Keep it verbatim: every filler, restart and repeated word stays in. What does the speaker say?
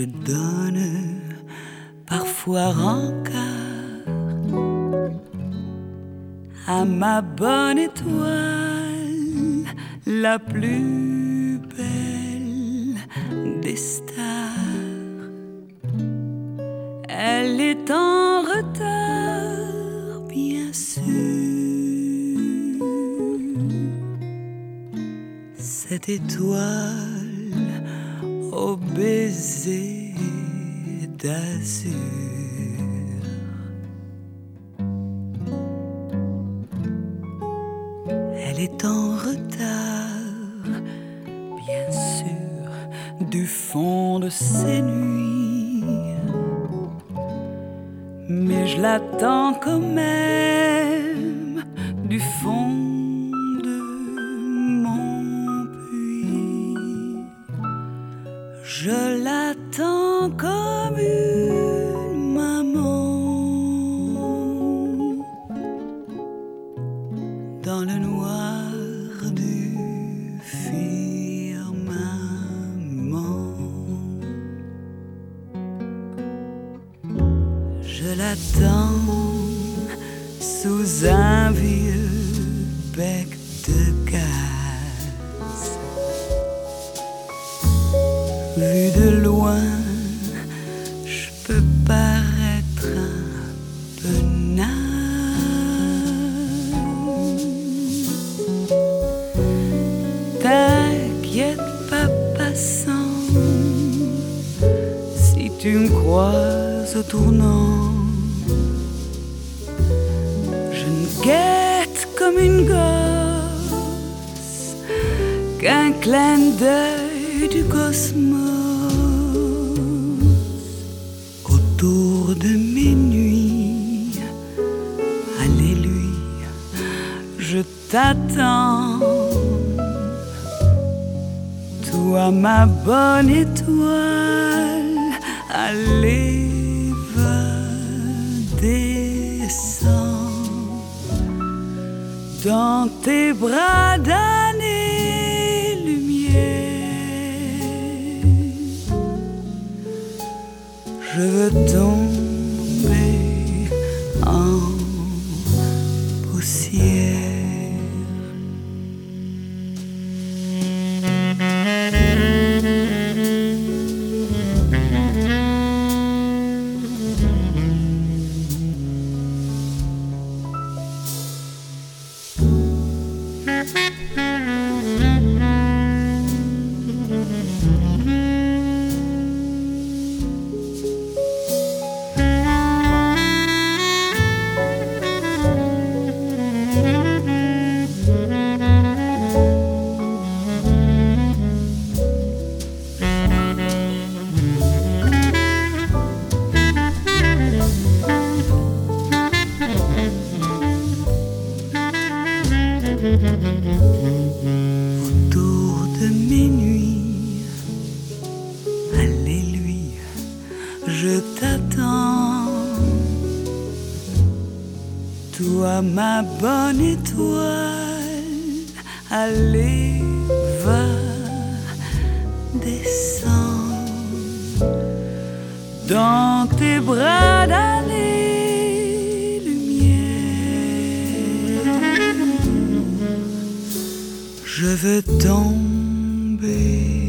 je donne parfois rancard à ma bonne étoile, la plus belle des stars. Elle est en retard, bien sûr. Cette étoile au baiser d'azur. Elle est en retard, bien sûr, du fond de ses nuits, mais je l'attends quand même du fond de mon puits. Je l'attends comme une maman dans le noir du firmament. Je l'attends sous un vieux bec de gaz. Vu de loin, je peux paraître un peu naze. T'inquiète pas, passant, si tu me croises au tournant, je ne guette comme une gosse qu'un clin d'œil du cosmos. Autour de mes nuits, alléluia, je t'attends. Toi ma bonne étoile, allez, va, descends dans tes bras d'année-lumière. Je veux tomber en poussière. Autour de mes nuits, alléluia, je t'attends. Toi ma bonne étoile, allez, va, descends dans tes bras d'année. Je veux tomber